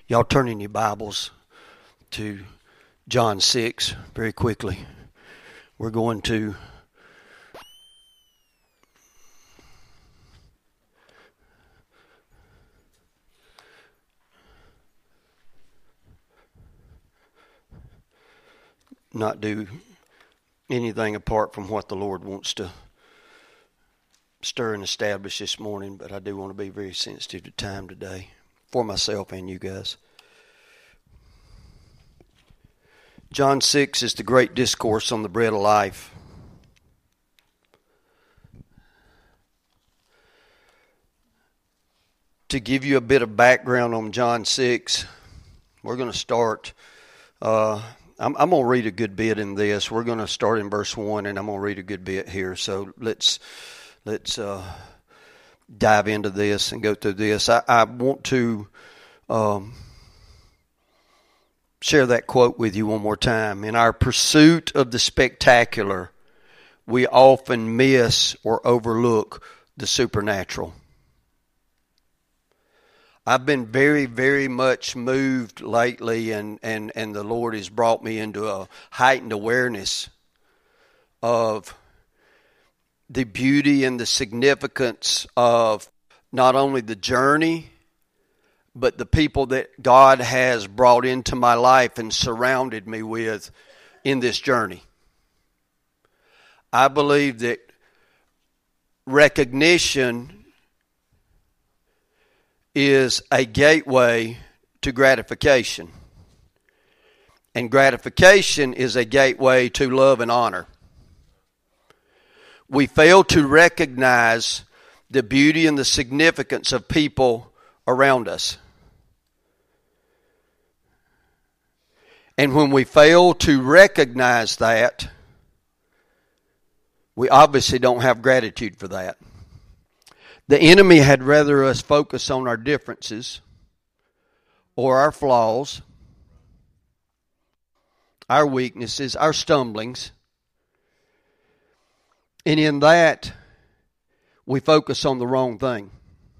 Y'all turn in your Bibles to John 6 very quickly. We're going to not do anything apart from what the Lord wants to stir and establish this morning, but I do want to be very sensitive to time today for myself and you guys. John 6 is the great discourse on the bread of life. To give you a bit of background on John 6, we're going to start, I'm going to read a good bit in this. We're going to start in verse 1, and I'm going to read a good bit here. So let's dive into this and go through this. I want to share that quote with you one more time. In our pursuit of the spectacular, we often miss or overlook the supernatural. I've been very, very much moved lately, and the Lord has brought me into a heightened awareness of the beauty and the significance of not only the journey, but the people that God has brought into my life and surrounded me with in this journey. I believe that recognition is a gateway to gratification. And gratification is a gateway to love and honor. We fail to recognize the beauty and the significance of people around us. And when we fail to recognize that, we obviously don't have gratitude for that. The enemy had rather us focus on our differences or our flaws, our weaknesses, our stumblings. And in that, we focus on the wrong thing.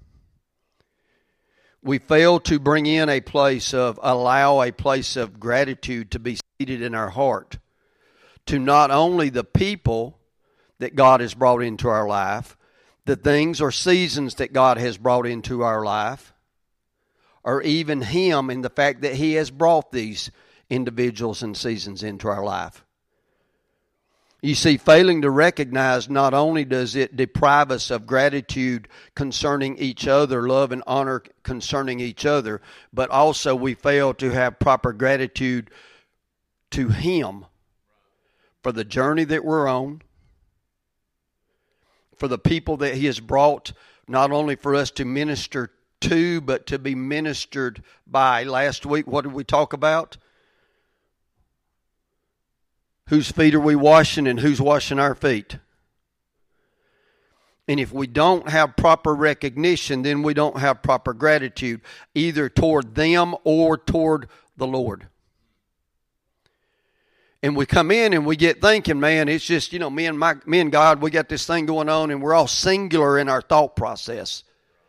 We fail to bring in allow a place of gratitude to be seated in our heart to not only the people that God has brought into our life, the things or seasons that God has brought into our life, or even Him in the fact that He has brought these individuals and seasons into our life. You see, failing to recognize, not only does it deprive us of gratitude concerning each other, love and honor concerning each other, but also we fail to have proper gratitude to Him for the journey that we're on, for the people that He has brought, not only for us to minister to, but to be ministered by. Last week, what did we talk about? Whose feet are we washing and who's washing our feet? And if we don't have proper recognition, then we don't have proper gratitude, either toward them or toward the Lord. And we come in and we get thinking, man, it's just, me and God, we got this thing going on, and we're all singular in our thought process.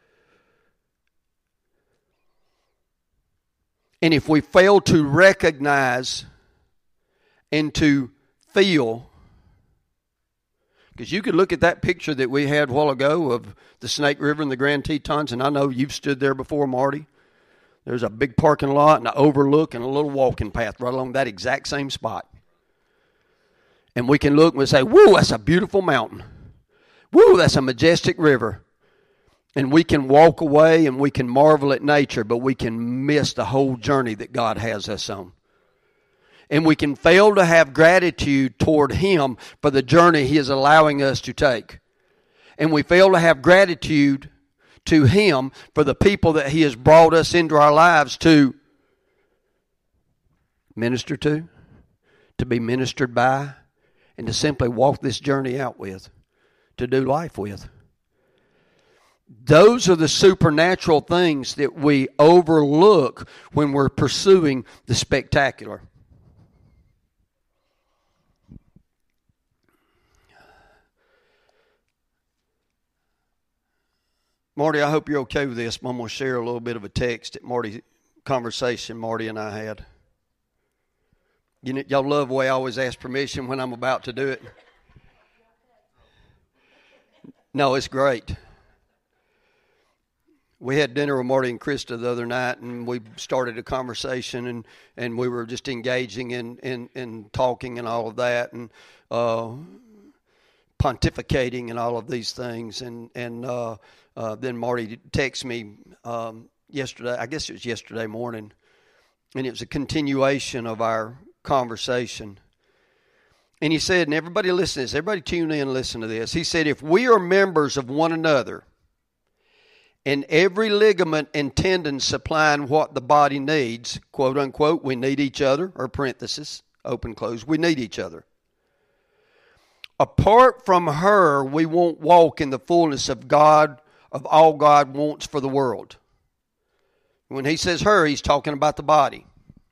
And if we fail to recognize and to feel, because you could look at that picture that we had a while ago of the Snake River and the Grand Tetons, and I know you've stood there before, Marty. There's a big parking lot and an overlook and a little walking path right along that exact same spot. And we can look and we say, whoa, that's a beautiful mountain. Whoa, that's a majestic river. And we can walk away and we can marvel at nature, but we can miss the whole journey that God has us on. And we can fail to have gratitude toward Him for the journey He is allowing us to take. And we fail to have gratitude to Him for the people that He has brought us into our lives to minister to be ministered by, and to simply walk this journey out with, to do life with. Those are the supernatural things that we overlook when we're pursuing the spectacular. Marty, I hope you're okay with this. I'm going to share a little bit of a text that Marty conversation Marty and I had. You know, y'all love the way I always ask permission when I'm about to do it. No, it's great. We had dinner with Marty and Krista the other night, and we started a conversation, and we were just engaging in talking and all of that, and pontificating and all of these things. And then Marty texted me yesterday, I guess it was yesterday morning, and it was a continuation of our conversation. And he said, and everybody listen to this, everybody tune in and listen to this. He said, if we are members of one another, and every ligament and tendon supplying what the body needs, quote unquote, we need each other, or parenthesis, open, close, we need each other. Apart from her, we won't walk in the fullness of God, of all God wants for the world. When he says her, he's talking about the body.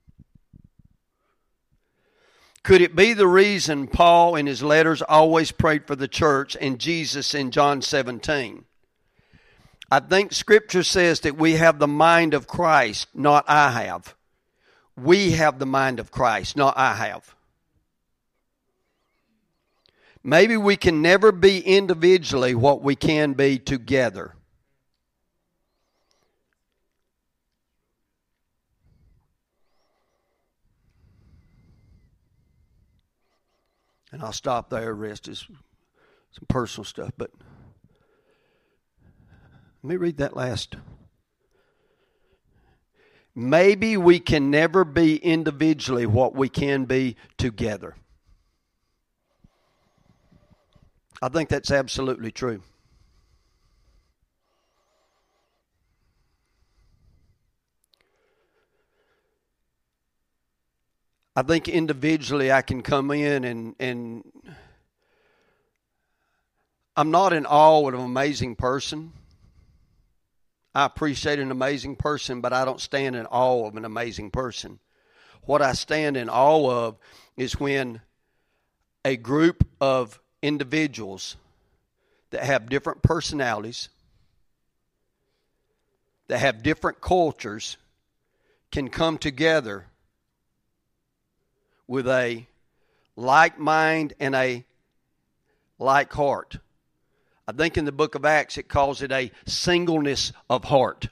Could it be the reason Paul in his letters always prayed for the church and Jesus in John 17? I think Scripture says that we have the mind of Christ, not I have. We have the mind of Christ, not I have. Maybe we can never be individually what we can be together. And I'll stop there. The rest is some personal stuff, but let me read that last. Maybe we can never be individually what we can be together. I think that's absolutely true. I think individually I can come in and I'm not in awe of an amazing person. I appreciate an amazing person, but I don't stand in awe of an amazing person. What I stand in awe of is when a group of individuals that have different personalities, that have different cultures, can come together with a like mind and a like heart. I think in the book of Acts it calls it a singleness of heart.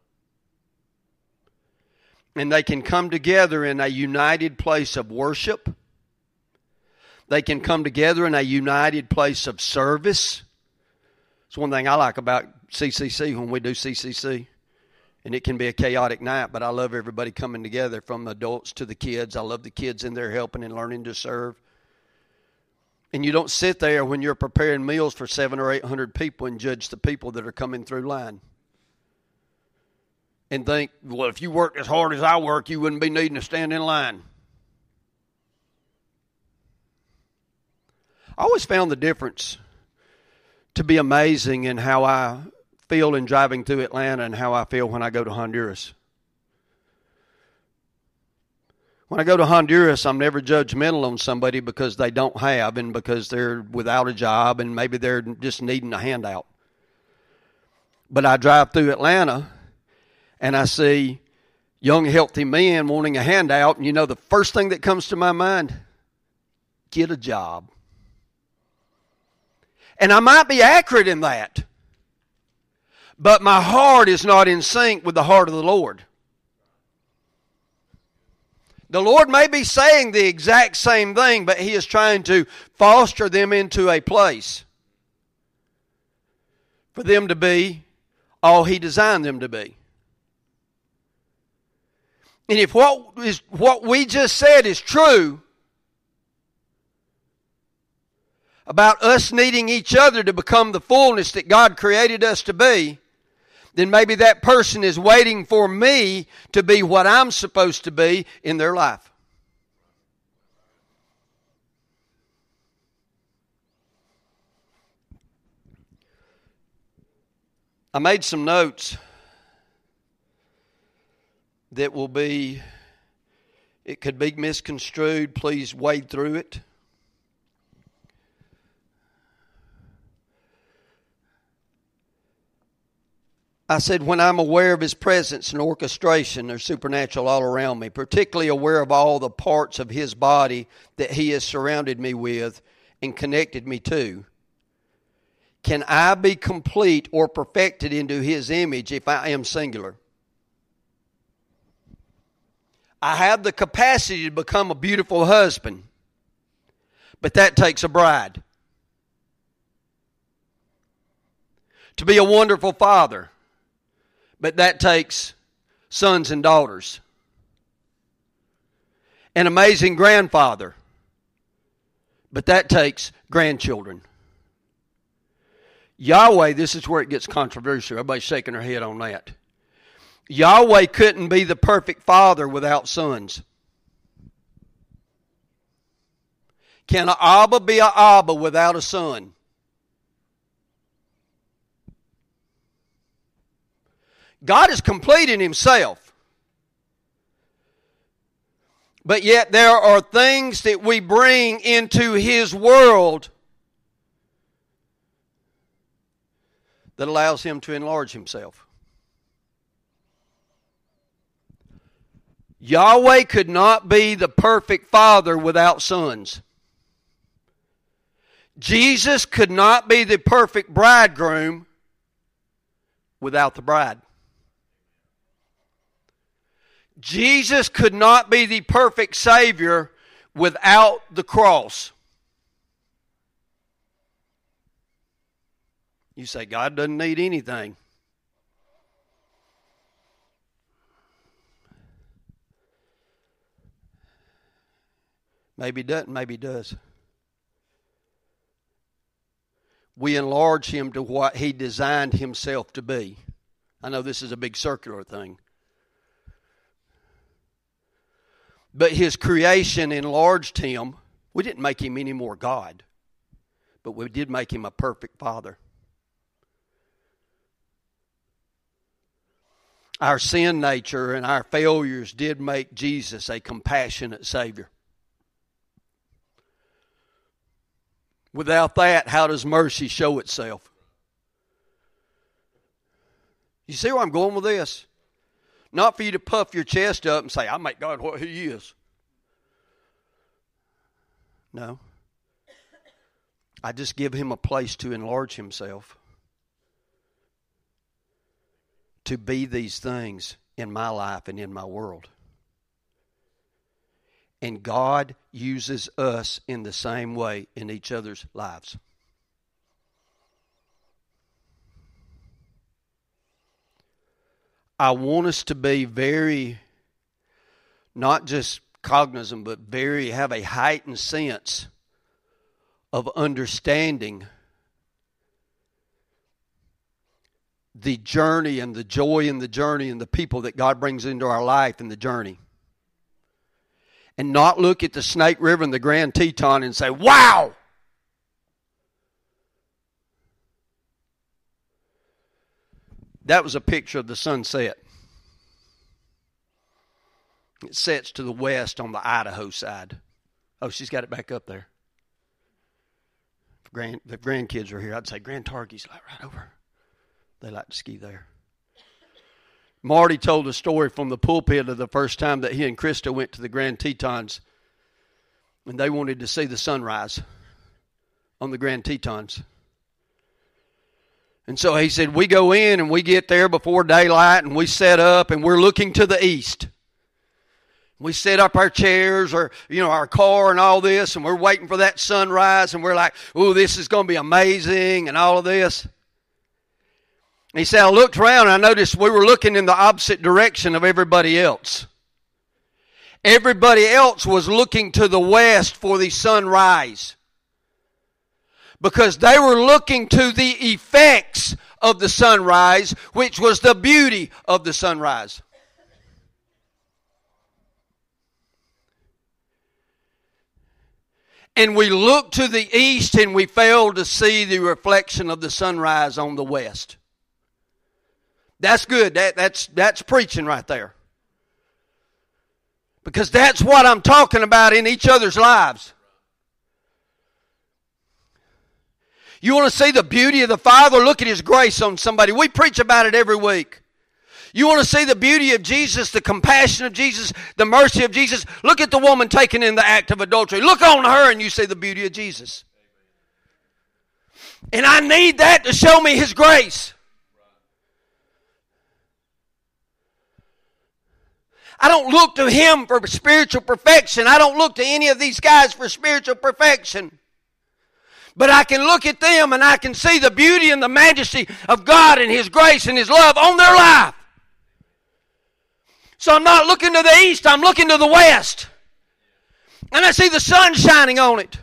And they can come together in a united place of worship. They can come together in a united place of service. It's one thing I like about CCC when we do CCC. And it can be a chaotic night, but I love everybody coming together, from the adults to the kids. I love the kids in there helping and learning to serve. And you don't sit there when you're preparing meals for 700 or 800 people and judge the people that are coming through line. And think, well, if you worked as hard as I work, you wouldn't be needing to stand in line. I always found the difference to be amazing in how I feel in driving through Atlanta and how I feel when I go to Honduras. When I go to Honduras, I'm never judgmental on somebody because they don't have and because they're without a job and maybe they're just needing a handout. But I drive through Atlanta and I see young, healthy men wanting a handout, and you know the first thing that comes to my mind? Get a job. And I might be accurate in that, but my heart is not in sync with the heart of the Lord. The Lord may be saying the exact same thing, but He is trying to foster them into a place for them to be all He designed them to be. And if what we just said is true about us needing each other to become the fullness that God created us to be, then maybe that person is waiting for me to be what I'm supposed to be in their life. I made some notes that will be, it could be misconstrued. Please wade through it. I said, when I'm aware of His presence and orchestration, there's supernatural all around me, particularly aware of all the parts of His body that He has surrounded me with and connected me to. Can I be complete or perfected into His image if I am singular? I have the capacity to become a beautiful husband, but that takes a bride. To be a wonderful father, but that takes sons and daughters. An amazing grandfather, but that takes grandchildren. Yahweh, this is where it gets controversial. Everybody's shaking their head on that. Yahweh couldn't be the perfect father without sons. Can an Abba be an Abba without a son? God is complete in Himself. But yet there are things that we bring into His world that allows Him to enlarge Himself. Yahweh could not be the perfect father without sons. Jesus could not be the perfect bridegroom without the bride. Jesus could not be the perfect Savior without the cross. You say, God doesn't need anything. Maybe he doesn't, maybe he does. We enlarge Him to what He designed Himself to be. I know this is a big circular thing. But His creation enlarged Him. We didn't make Him any more God, but we did make Him a perfect Father. Our sin nature and our failures did make Jesus a compassionate Savior. Without that, how does mercy show itself? You see where I'm going with this? Not for you to puff your chest up and say, I make God what He is. No. I just give Him a place to enlarge Himself. To be these things in my life and in my world. And God uses us in the same way in each other's lives. I want us to be very, not just cognizant, but have a heightened sense of understanding the journey and the joy in the journey and the people that God brings into our life in the journey. And not look at the Snake River and the Grand Teton and say, wow! That was a picture of the sunset. It sets to the west on the Idaho side. Oh, she's got it back up there. If the grandkids are here, I'd say Grand Targhee right over. They like to ski there. Marty told a story from the pulpit of the first time that he and Krista went to the Grand Tetons, and they wanted to see the sunrise on the Grand Tetons. And so he said, we go in and we get there before daylight and we set up and we're looking to the east. We set up our chairs or, our car and all this, and we're waiting for that sunrise, and we're like, oh, this is going to be amazing and all of this. And he said, I looked around and I noticed we were looking in the opposite direction of everybody else. Everybody else was looking to the west for the sunrise. Because they were looking to the effects of the sunrise, which was the beauty of the sunrise. And we looked to the east and we failed to see the reflection of the sunrise on the west. That's good. That's preaching right there. Because that's what I'm talking about in each other's lives. You want to see the beauty of the Father? Look at His grace on somebody. We preach about it every week. You want to see the beauty of Jesus, the compassion of Jesus, the mercy of Jesus? Look at the woman taken in the act of adultery. Look on her and you see the beauty of Jesus. And I need that to show me His grace. I don't look to Him for spiritual perfection. I don't look to any of these guys for spiritual perfection. But I can look at them and I can see the beauty and the majesty of God and His grace and His love on their life. So I'm not looking to the east, I'm looking to the west. And I see the sun shining on it.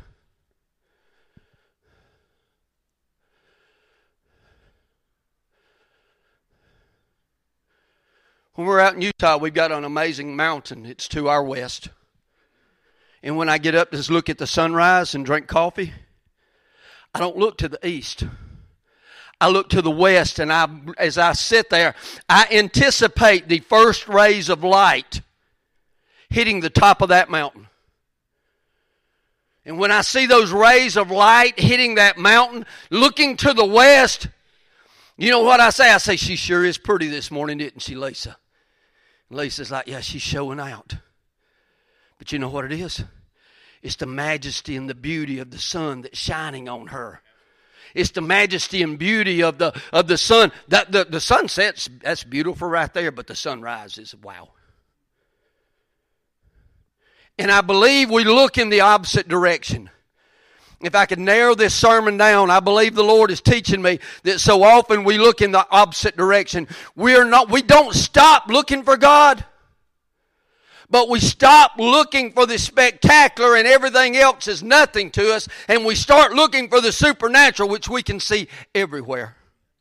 When we're out in Utah, we've got an amazing mountain. It's to our west. And when I get up to look at the sunrise and drink coffee, I don't look to the east. I look to the west, and as I sit there, I anticipate the first rays of light hitting the top of that mountain. And when I see those rays of light hitting that mountain, looking to the west, you know what I say? I say, she sure is pretty this morning, didn't she, Lisa? And Lisa's like, yeah, she's showing out. But you know what it is? It's the majesty and the beauty of the sun that's shining on her. It's the majesty and beauty of the sun. The sunsets, that's beautiful right there, but the sunrise is wow. And I believe we look in the opposite direction. If I could narrow this sermon down, I believe the Lord is teaching me that so often we look in the opposite direction. We don't stop looking for God, but we stop looking for the spectacular and everything else is nothing to us, and we start looking for the supernatural, which we can see everywhere.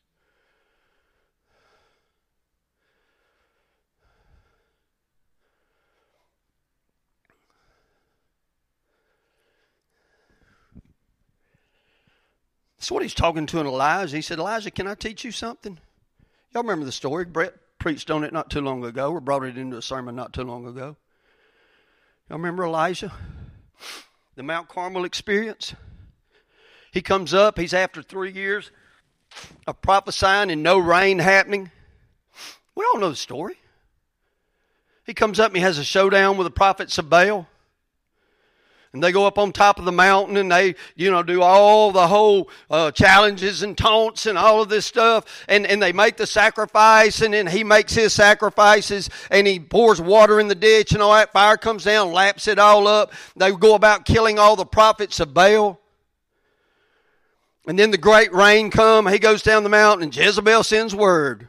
That's what He's talking to Elijah. He said, Elijah, can I teach you something? Y'all remember the story? Brett preached on it not too long ago, or brought it into a sermon not too long ago. Y'all remember Elijah? The Mount Carmel experience? He comes up, he's after 3 years of prophesying and no rain happening. We all know the story. He comes up and he has a showdown with the prophets of Baal. And they go up on top of the mountain and they, do all the whole challenges and taunts and all of this stuff. And they make the sacrifice, and then he makes his sacrifices and he pours water in the ditch and all that. Fire comes down, laps it all up. They go about killing all the prophets of Baal. And then the great rain come. He goes down the mountain and Jezebel sends word.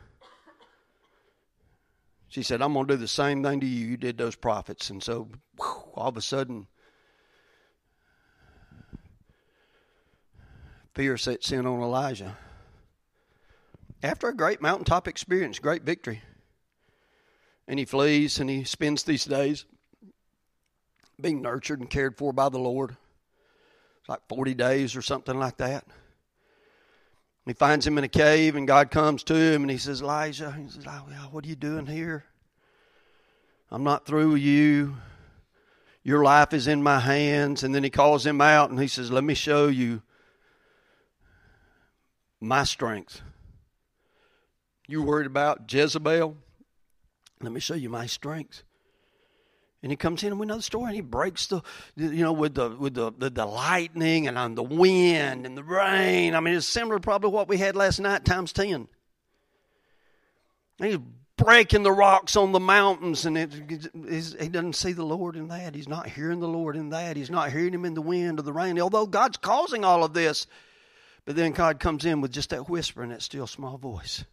She said, I'm going to do the same thing to you. You did those prophets. And so all of a sudden, fear sets in on Elijah. After a great mountaintop experience, great victory. And he flees and he spends these days being nurtured and cared for by the Lord. It's like 40 days or something like that. He finds him in a cave and God comes to him and he says, Elijah, what are you doing here? I'm not through with you. Your life is in my hands. And then he calls him out and he says, let me show you my strength. You worried about Jezebel? Let me show you my strength. And he comes in, and we know the story, and he breaks with the lightning and on the wind and the rain. I mean, it's similar to probably what we had last night times 10. And he's breaking the rocks on the mountains, and he doesn't see the Lord in that. He's not hearing the Lord in that. He's not hearing him in the wind or the rain, although God's causing all of this. But then God comes in with just that whisper and that still small voice.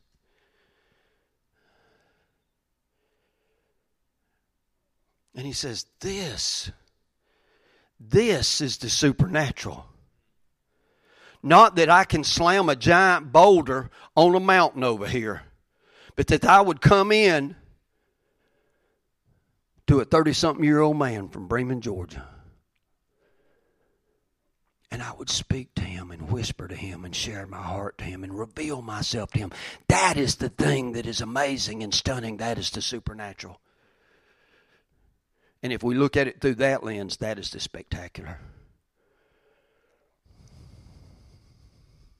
And he says, this is the supernatural. Not that I can slam a giant boulder on a mountain over here, but that I would come in to a 30-something-year-old man from Bremen, Georgia. And I would speak to him and whisper to him and share my heart to him and reveal myself to him. That is the thing that is amazing and stunning. That is the supernatural. And if we look at it through that lens, that is the spectacular.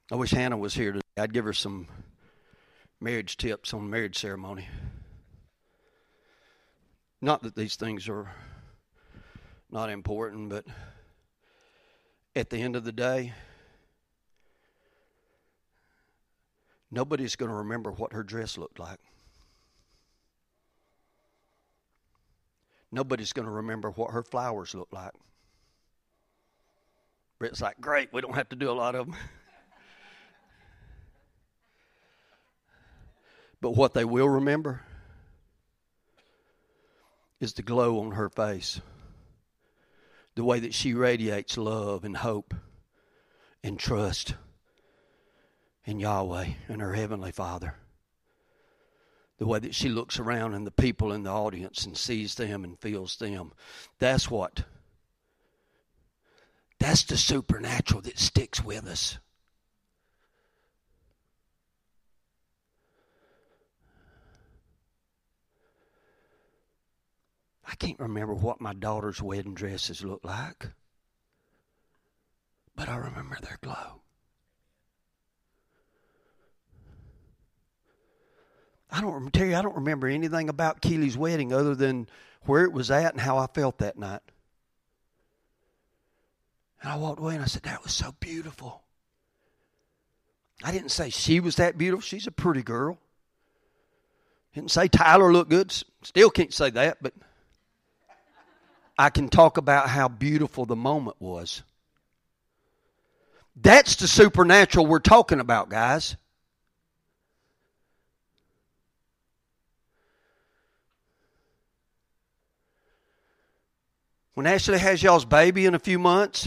I wish Hannah was here today. I'd give her some marriage tips on marriage ceremony. Not that these things are not important, but at the end of the day, nobody's going to remember what her dress looked like. Nobody's going to remember what her flowers looked like. It's like, great, we don't have to do a lot of them. But what they will remember is the glow on her face. The way that she radiates love and hope and trust in Yahweh and her Heavenly Father. The way that she looks around and the people in the audience and sees them and feels them. That's the supernatural that sticks with us. I can't remember what my daughter's wedding dresses look like, but I remember their glow. I don't remember anything about Keely's wedding other than where it was at and how I felt that night. And I walked away and I said, that was so beautiful. I didn't say she was that beautiful. She's a pretty girl. Didn't say Tyler looked good. Still can't say that, but I can talk about how beautiful the moment was. That's the supernatural we're talking about, guys. When Ashley has y'all's baby in a few months,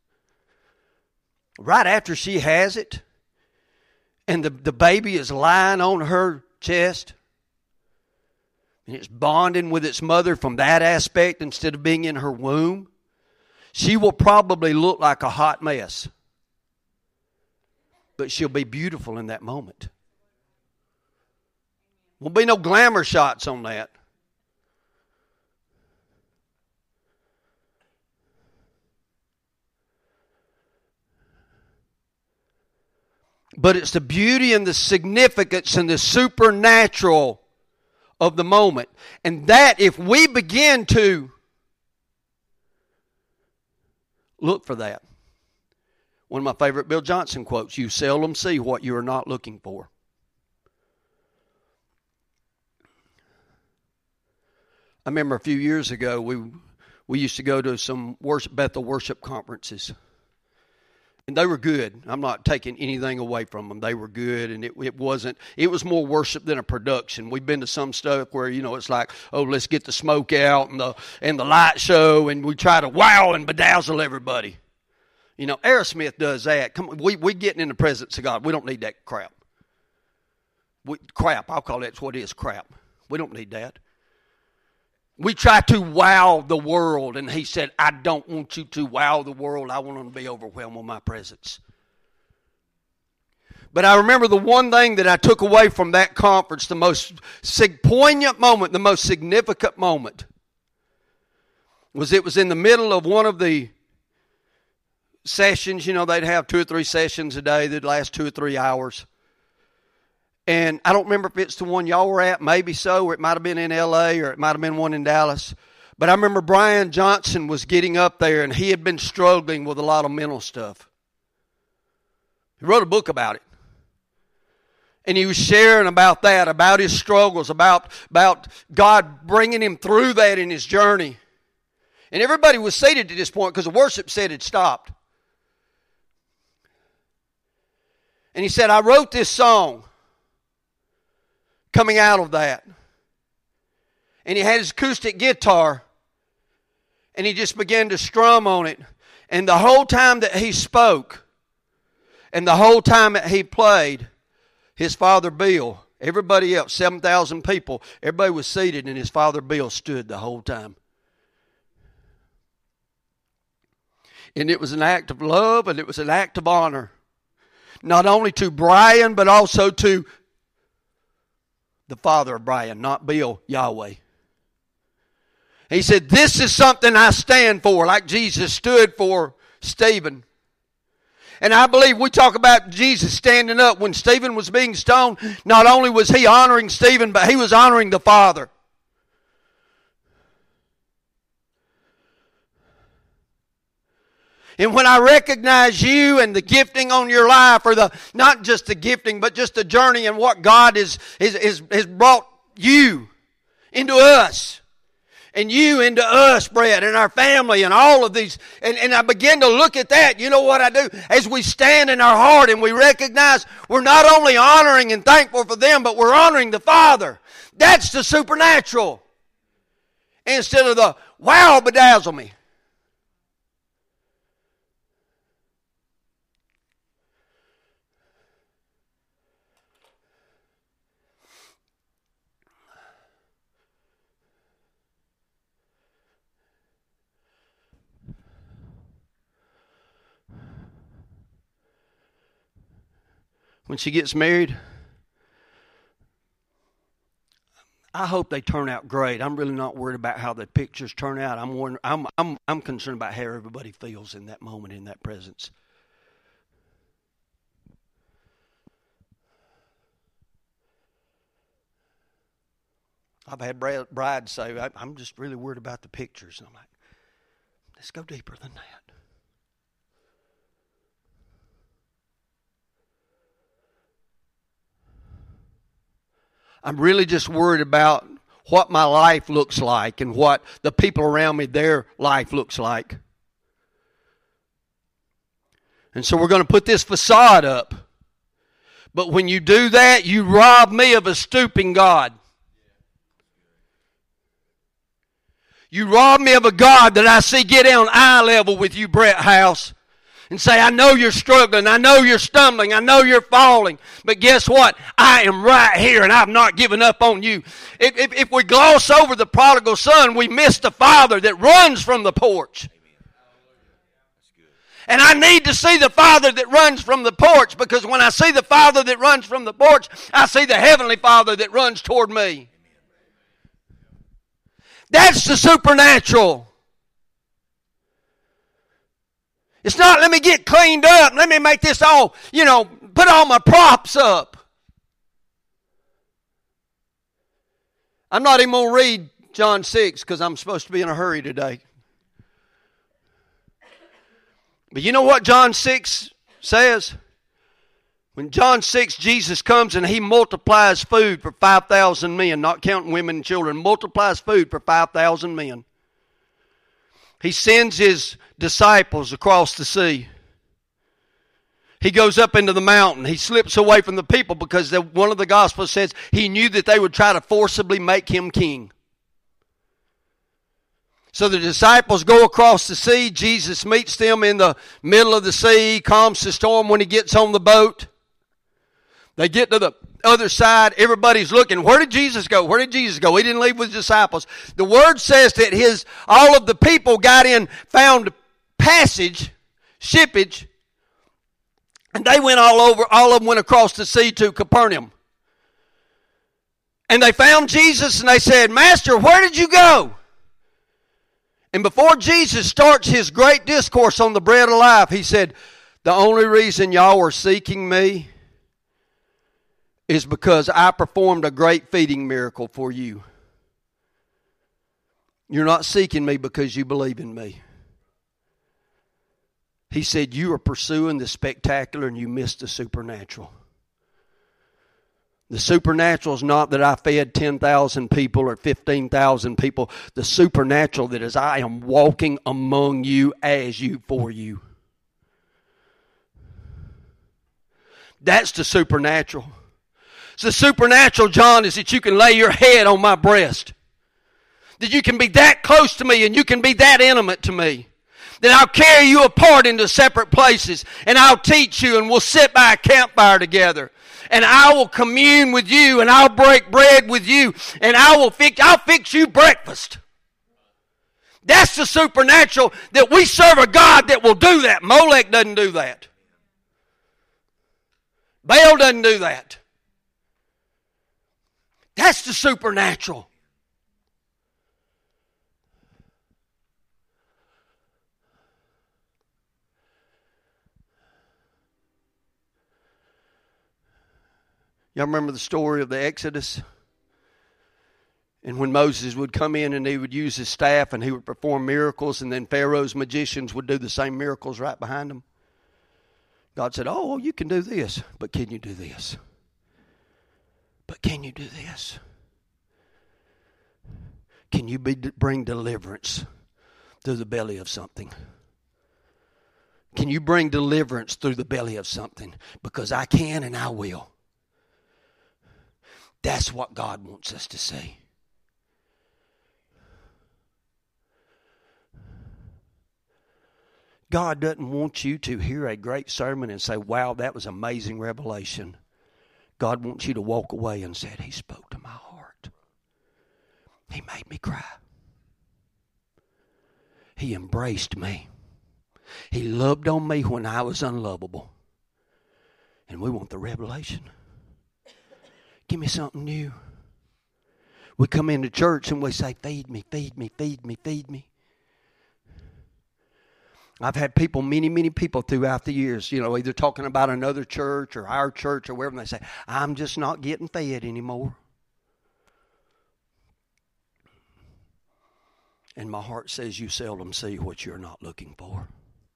right after she has it, and the baby is lying on her chest, and it's bonding with its mother from that aspect instead of being in her womb, she will probably look like a hot mess. But she'll be beautiful in that moment. Won't be no glamour shots on that. But it's the beauty and the significance and the supernatural of the moment. And that, if we begin to look for that. One of my favorite Bill Johnson quotes, you seldom see what you are not looking for. I remember a few years ago, we used to go to some Bethel worship conferences. And they were good. I'm not taking anything away from them. They were good, and it was more worship than a production. We've been to some stuff where, it's like, oh, let's get the smoke out and the light show, and we try to wow and bedazzle everybody. Aerosmith does that. Come on, we getting in the presence of God. We don't need that crap. Crap, I'll call that's what it is, crap. We don't need that. We try to wow the world, and he said, I don't want you to wow the world. I want them to be overwhelmed with my presence. But I remember the one thing that I took away from that conference, the most poignant moment, the most significant moment, it was in the middle of one of the sessions. They'd have 2 or 3 sessions a day that'd last 2 or 3 hours. And I don't remember if it's the one y'all were at, maybe so, or it might have been in L.A., or it might have been one in Dallas. But I remember Brian Johnson was getting up there, and he had been struggling with a lot of mental stuff. He wrote a book about it. And he was sharing about that, about his struggles, about God bringing him through that in his journey. And everybody was seated at this point because the worship set had stopped. And he said, I wrote this song coming out of that. And he had his acoustic guitar, and he just began to strum on it. And the whole time that he spoke, and the whole time that he played, his father Bill, everybody else, 7,000 people, everybody was seated, and his father Bill stood the whole time. And it was an act of love, and it was an act of honor. Not only to Brian, but also to the father of Brian, not Bill, Yahweh. He said, this is something I stand for, like Jesus stood for Stephen. And I believe we talk about Jesus standing up when Stephen was being stoned. Not only was he honoring Stephen, but he was honoring the Father. And when I recognize you and the gifting on your life, or not just the gifting, but just the journey and what God has brought you into us, and you into us, Brett, and our family, and all of these. And I begin to look at that. You know what I do? As we stand in our heart and we recognize we're not only honoring and thankful for them, but we're honoring the Father. That's the supernatural. Instead of the wow, bedazzle me. When she gets married, I hope they turn out great. I'm really not worried about how the pictures turn out. I'm concerned about how everybody feels in that moment, in that presence. I've had brides say, I'm just really worried about the pictures. And I'm like, let's go deeper than that. I'm really just worried about what my life looks like and what the people around me, their life looks like. And so we're going to put this facade up. But when you do that, you rob me of a stooping God. You rob me of a God that I see get on eye level with you, Brett House. And say, I know you're struggling, I know you're stumbling, I know you're falling, but guess what? I am right here and I've not given up on you. If we gloss over the prodigal son, we miss the Father that runs from the porch. And I need to see the Father that runs from the porch, because when I see the Father that runs from the porch, I see the Heavenly Father that runs toward me. That's the supernatural. It's not, let me get cleaned up. Let me make this all, put all my props up. I'm not even going to read John 6 because I'm supposed to be in a hurry today. But you know what John 6 says? When John 6, Jesus comes and he multiplies food for 5,000 men, not counting women and children, multiplies food for 5,000 men. He sends his disciples across the sea. He goes up into the mountain. He slips away from the people because one of the Gospels says he knew that they would try to forcibly make him king. So the disciples go across the sea. Jesus meets them in the middle of the sea, calms the storm when he gets on the boat. They get to the other side. Everybody's looking. Where did Jesus go? Where did Jesus go? He didn't leave with his disciples. The word says that all of the people found passage, shippage, and they went all over. All of them went across the sea to Capernaum. And they found Jesus and they said, Master, where did you go? And before Jesus starts his great discourse on the bread of life, he said, the only reason y'all were seeking me is because I performed a great feeding miracle for you. You're not seeking me because you believe in me. He said, you are pursuing the spectacular and you missed the supernatural. The supernatural is not that I fed 10,000 people or 15,000 people. The supernatural that is I am walking among you as you for you. That's the supernatural. So the supernatural, John, is that you can lay your head on my breast. That you can be that close to me and you can be that intimate to me. That I'll carry you apart into separate places and I'll teach you and we'll sit by a campfire together. And I will commune with you and I'll break bread with you and I'll fix you breakfast. That's the supernatural, that we serve a God that will do that. Molech doesn't do that. Baal doesn't do that. That's the supernatural. Y'all remember the story of the Exodus? And when Moses would come in and he would use his staff and he would perform miracles, and then Pharaoh's magicians would do the same miracles right behind him. God said, oh, you can do this, but can you do this? But can you do this? Can you bring deliverance through the belly of something? Can you bring deliverance through the belly of something? Because I can and I will. That's what God wants us to see. God doesn't want you to hear a great sermon and say, wow, that was amazing revelation. God wants you to walk away and say, He spoke to my heart. He made me cry. He embraced me. He loved on me when I was unlovable. And we want the revelation. Give me something new. We come into church and we say, feed me, feed me, feed me, feed me. I've had people, many people throughout the years, either talking about another church or our church or wherever, and they say, I'm just not getting fed anymore. And my heart says, you seldom see what you're not looking for.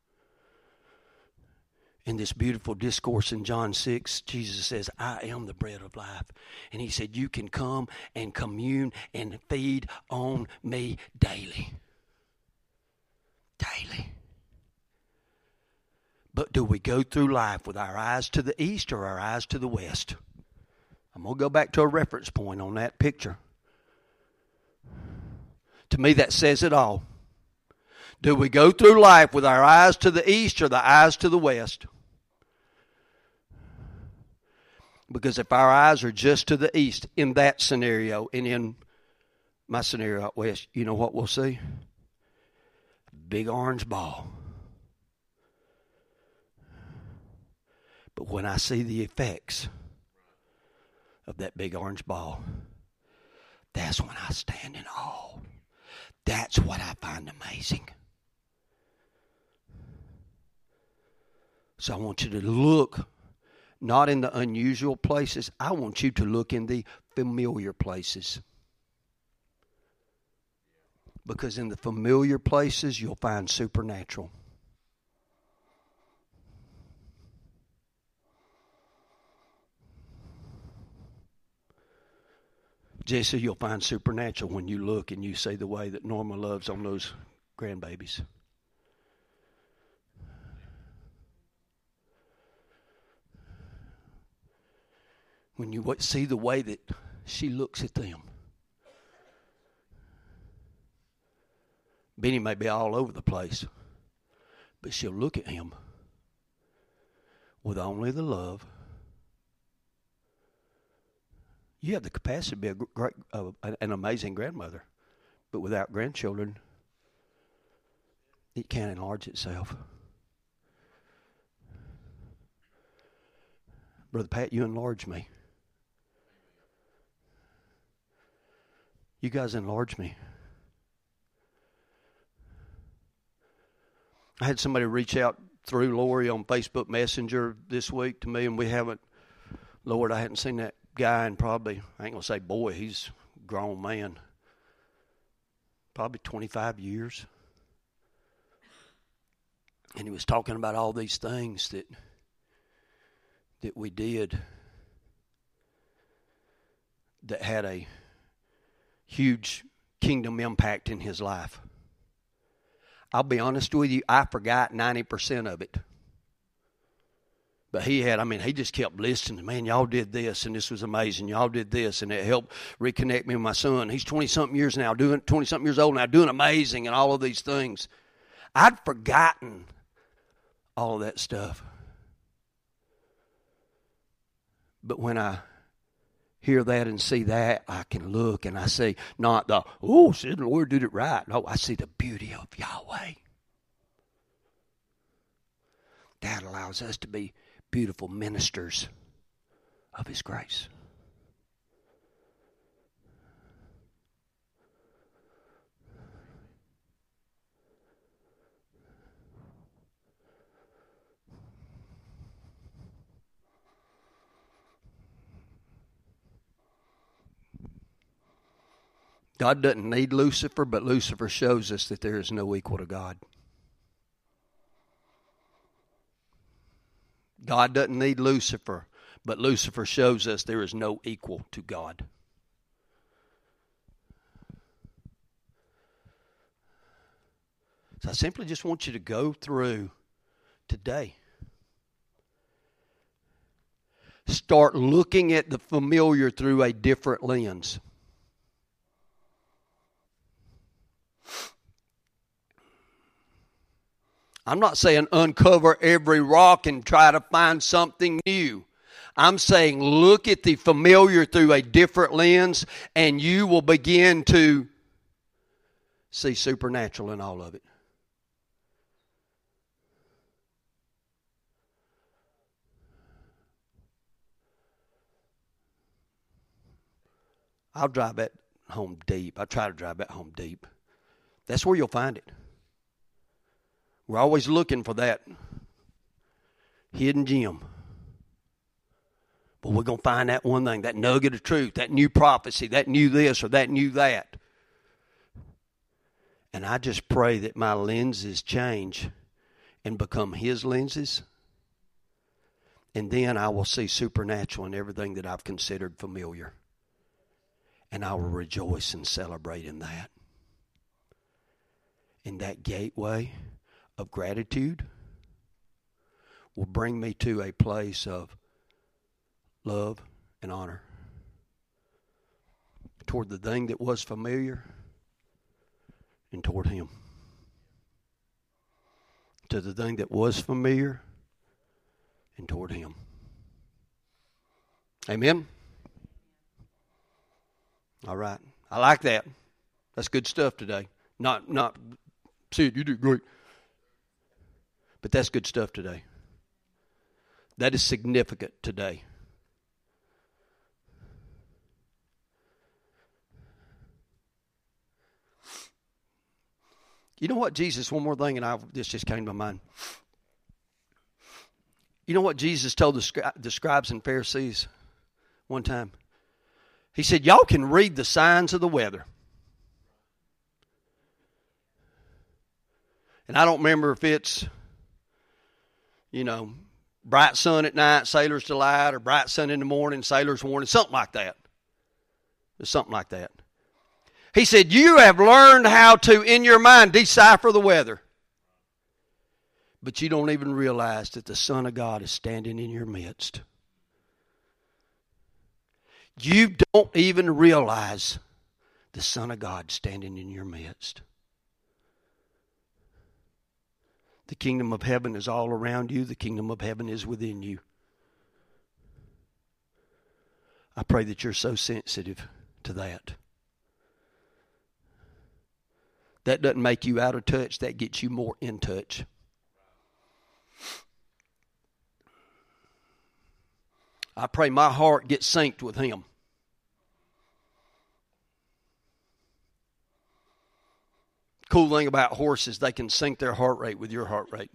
In this beautiful discourse in John 6, Jesus says, I am the bread of life. And He said, you can come and commune and feed on me daily. Daily. But do we go through life with our eyes to the east or our eyes to the west? I'm going to go back to a reference point on that picture. To me, that says it all. Do we go through life with our eyes to the east or the eyes to the west? Because if our eyes are just to the east in that scenario, and in my scenario out west, you know what we'll see? Big orange ball. But when I see the effects of that big orange ball, that's when I stand in awe. That's what I find amazing. So I want you to look not in the unusual places. I want you to look in the familiar places. Because in the familiar places, you'll find supernatural. Jesse, you'll find supernatural when you look and you see the way that Norma loves on those grandbabies. When you see the way that she looks at them. Benny may be all over the place, but she'll look at him with only the love. You have the capacity to be a great, an amazing grandmother, but without grandchildren, it can't enlarge itself. Brother Pat, you enlarge me. You guys enlarge me. I had somebody reach out through Lori on Facebook Messenger this week to me, and we haven't, Lord, I hadn't seen that guy in probably, I ain't going to say boy, he's a grown man, probably 25 years. And he was talking about all these things that we did that had a huge kingdom impact in his life. I'll be honest with you, I forgot 90% of it. But he just kept listening. Man, y'all did this, and this was amazing. Y'all did this, and it helped reconnect me with my son. He's 20-something years now, 20-something years old now, doing amazing and all of these things. I'd forgotten all of that stuff. But when I hear that and see that, I can look and I see not the, see, the Lord did it right. No, I see the beauty of Yahweh. That allows us to be beautiful ministers of His grace. God doesn't need Lucifer, but Lucifer shows us that there is no equal to God. God doesn't need Lucifer, but Lucifer shows us there is no equal to God. So I simply just want you to go through today. Start looking at the familiar through a different lens. I'm not saying uncover every rock and try to find something new. I'm saying look at the familiar through a different lens, and you will begin to see supernatural in all of it. I'll drive that home deep. I try to drive that home deep. That's where you'll find it. We're always looking for that hidden gem. But we're going to find that one thing, that nugget of truth, that new prophecy, that new this or that new that. And I just pray that my lenses change and become His lenses. And then I will see supernatural in everything that I've considered familiar. And I will rejoice and celebrate in that. And that gateway of gratitude will bring me to a place of love and honor toward the thing that was familiar and toward Him. To the thing that was familiar and toward Him. Amen? All right. I like that. That's good stuff today. Not, Sid, you did great. But that's good stuff today. That is significant today. You know what, Jesus, one more thing, and this just came to my mind. You know what Jesus told the scribes and Pharisees one time? He said, y'all can read the signs of the weather. And I don't remember if it's, bright sun at night, sailor's delight, or bright sun in the morning, sailor's warning, something like that. It's something like that. He said, you have learned how to, in your mind, decipher the weather. But you don't even realize that the Son of God is standing in your midst. You don't even realize the Son of God standing in your midst. The kingdom of heaven is all around you. The kingdom of heaven is within you. I pray that you're so sensitive to that. That doesn't make you out of touch. That gets you more in touch. I pray my heart gets synced with Him. Cool thing about horses, they can sync their heart rate with your heart rate.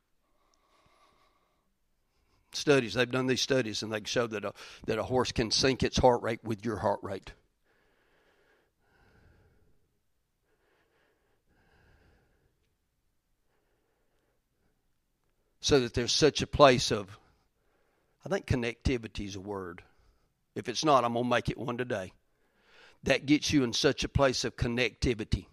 Studies, they've done these studies, and they show that a horse can sync its heart rate with your heart rate. So that there's such a place of, I think connectivity is a word. If it's not, I'm going to make it one today. That gets you in such a place of connectivity.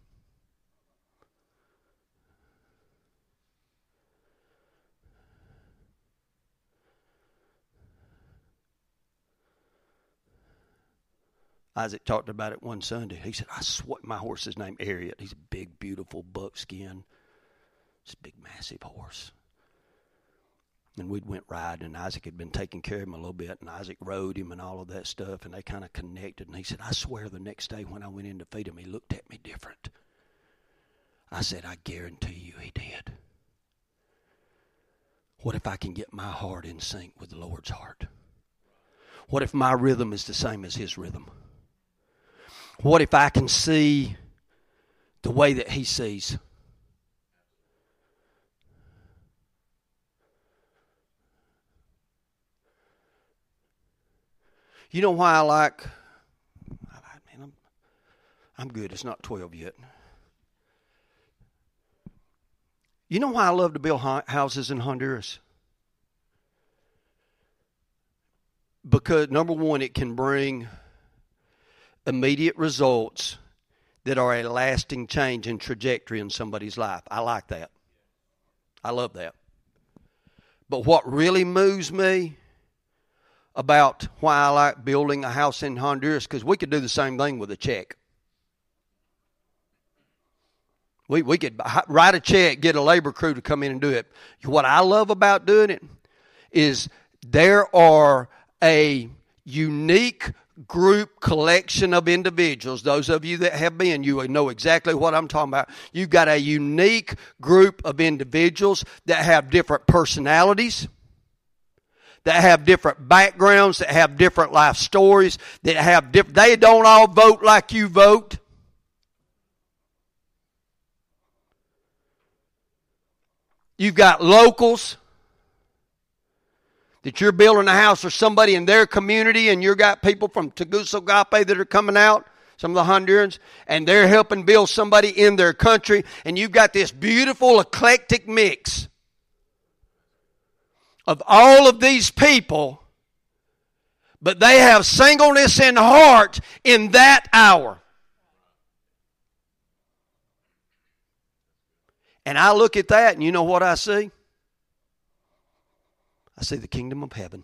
Isaac talked about it one Sunday. He said, I swear, my horse is named Harriet. He's a big, beautiful buckskin. It's a big, massive horse. And we went riding, and Isaac had been taking care of him a little bit, and Isaac rode him and all of that stuff, and they kind of connected. And he said, I swear the next day when I went in to feed him, he looked at me different. I said, I guarantee you he did. What if I can get my heart in sync with the Lord's heart? What if my rhythm is the same as His rhythm? What if I can see the way that He sees? You know why I I'm good. It's not 12 yet. You know why I love to build houses in Honduras? Because, number one, it can bring immediate results that are a lasting change in trajectory in somebody's life. I like that. I love that. But what really moves me about why I like building a house in Honduras, because we could do the same thing with a check. We could write a check, get a labor crew to come in and do it. What I love about doing it is there are a unique group collection of individuals. Those of you that have been, you know exactly what I'm talking about. You've got a unique group of individuals that have different personalities, that have different backgrounds, that have different life stories, that have they don't all vote like you vote. You've got locals that you're building a house for somebody in their community, and you've got people from Tegucigalpa that are coming out, some of the Hondurans, and they're helping build somebody in their country, and you've got this beautiful eclectic mix of all of these people, but they have singleness in heart in that hour. And I look at that, and you know what I see? I see the kingdom of heaven.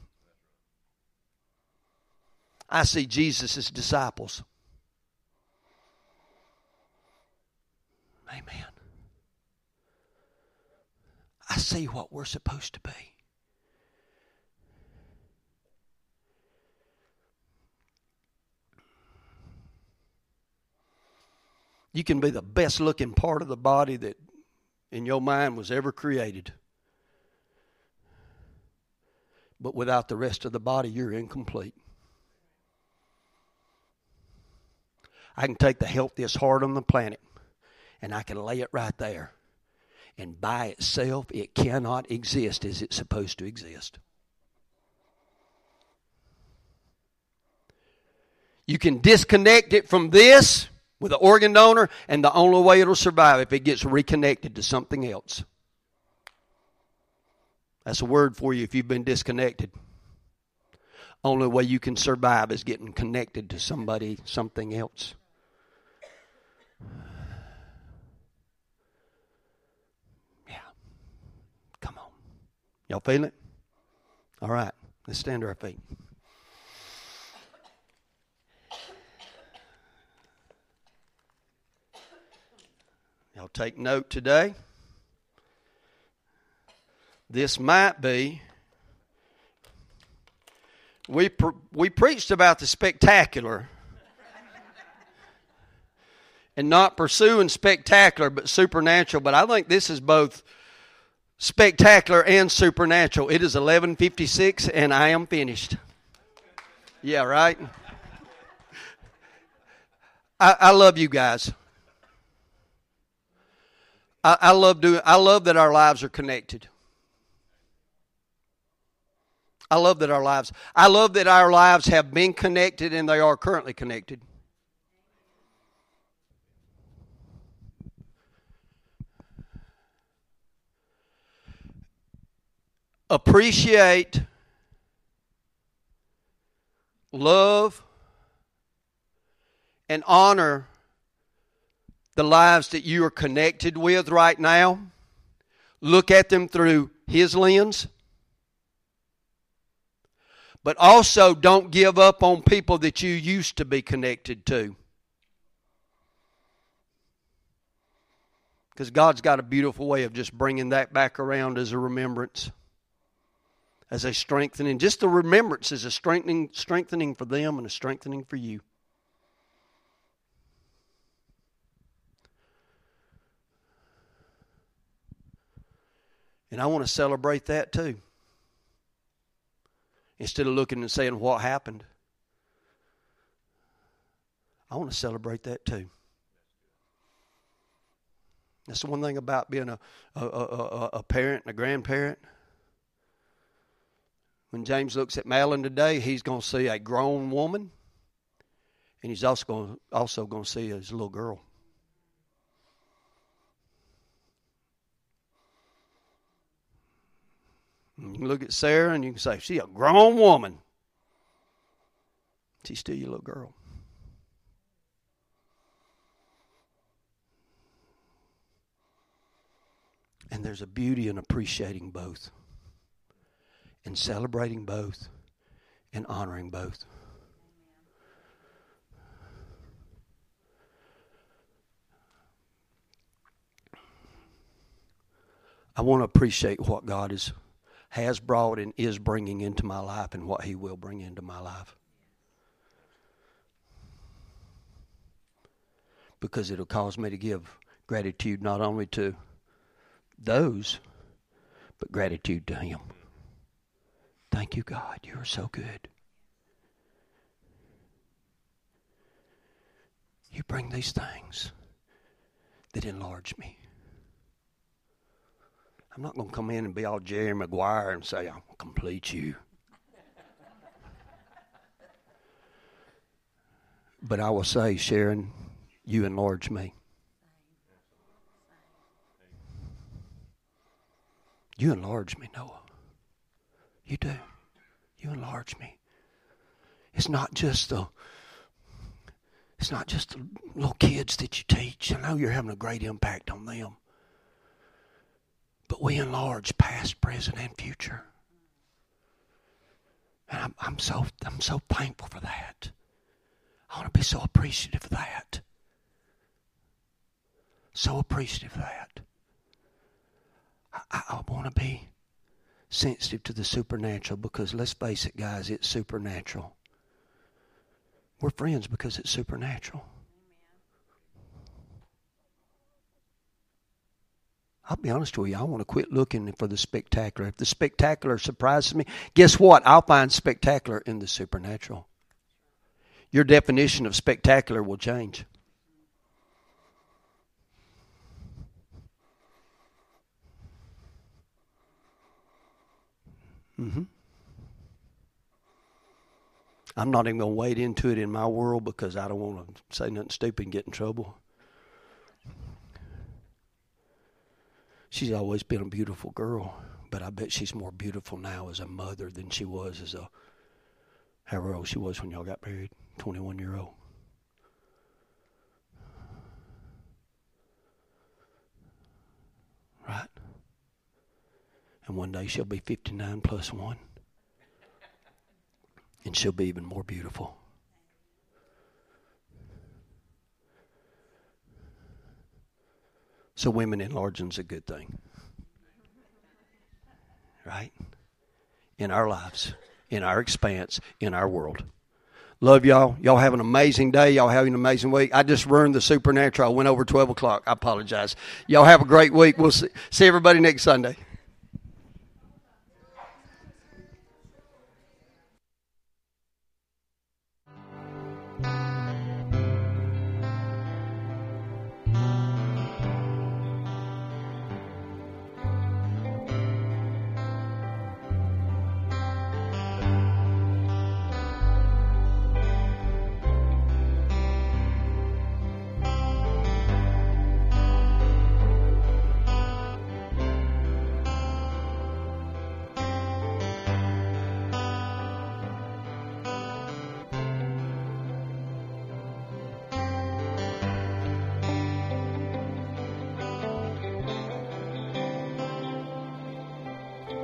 I see Jesus' disciples. Amen. I see what we're supposed to be. You can be the best looking part of the body that in your mind was ever created. But without the rest of the body, you're incomplete. I can take the healthiest heart on the planet, and I can lay it right there. And by itself, it cannot exist as it's supposed to exist. You can disconnect it from this with an organ donor, and the only way it'll survive if it gets reconnected to something else. That's a word for you if you've been disconnected. Only way you can survive is getting connected to somebody, something else. Yeah. Come on. Y'all feel it? All right. Let's stand to our feet. Y'all take note today. This might be, we preached about the spectacular and not pursuing spectacular but supernatural, but I think this is both spectacular and supernatural. It is 11:56 and I am finished. Yeah, right? I love you guys. I love that our lives are connected. I love that our lives have been connected and they are currently connected. Appreciate, love, and honor the lives that you are connected with right now. Look at them through His lens. But also don't give up on people that you used to be connected to. Because God's got a beautiful way of just bringing that back around as a remembrance. As a strengthening. Just the remembrance is a strengthening for them and a strengthening for you. And I want to celebrate that too. Instead of looking and saying what happened. I want to celebrate that too. That's the one thing about being a parent and a grandparent. When James looks at Madeline today, he's going to see a grown woman. And he's also going to see his little girl. And you can look at Sarah and you can say, she's a grown woman. She's still your little girl. And there's a beauty in appreciating both, and celebrating both, and honoring both. I want to appreciate what God has brought and is bringing into my life, and what He will bring into my life. Because it'll cause me to give gratitude not only to those, but gratitude to Him. Thank you, God. You are so good. You bring these things that enlarge me. I'm not going to come in and be all Jerry Maguire and say, I'll complete you. But I will say, Sharon, you enlarge me. You enlarge me, Noah. You do. You enlarge me. It's not just the little kids that you teach. I know you're having a great impact on them. But we enlarge past, present, and future. And I'm so thankful for that. I want to be so appreciative of that. So appreciative of that. I want to be sensitive to the supernatural, because let's face it, guys, it's supernatural. We're friends because it's supernatural. I'll be honest with you, I want to quit looking for the spectacular. If the spectacular surprises me, guess what? I'll find spectacular in the supernatural. Your definition of spectacular will change. I'm not even going to wade into it in my world, because I don't want to say nothing stupid and get in trouble. She's always been a beautiful girl, but I bet she's more beautiful now as a mother than she was as a, however old she was when y'all got married, 21-year-old. Right? And one day she'll be 59 plus 1. And she'll be even more beautiful. So women enlarging's a good thing. Right? In our lives, in our expanse, in our world. Love y'all. Y'all have an amazing day. Y'all have an amazing week. I just ruined the supernatural. I went over 12 o'clock. I apologize. Y'all have a great week. We'll see everybody next Sunday.